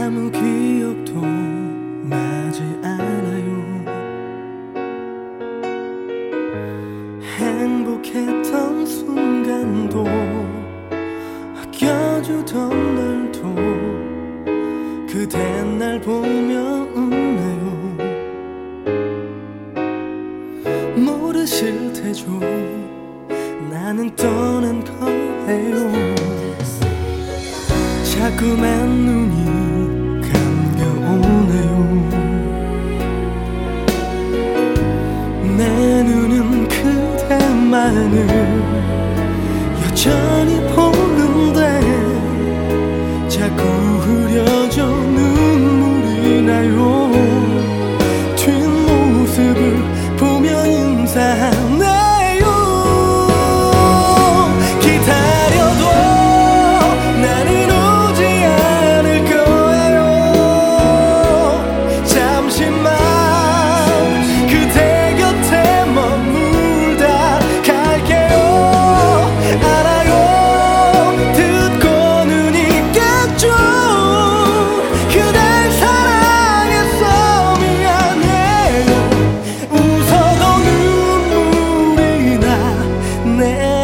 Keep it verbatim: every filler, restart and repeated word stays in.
아무 기억도 나지 않아요. 행복했던 순간도 아껴주던 날도 그대 날 보며 웃네요. 모르실 테죠, 나는 떠난 거예요. 자꾸만 눈이 감겨오네요. 내 눈은 그대만을 여전히 보는데 자꾸 흐려져 눈물이 나요. 뒷모습을 보며 인사하네요. 기다려도 나는 오지 않을 거예요. 잠시만 그대 곁에 머물다 갈게요. 알아요, 듣고는 있겠죠. 그댈 사랑해서 미안해요. 웃어도 눈물이 나네요.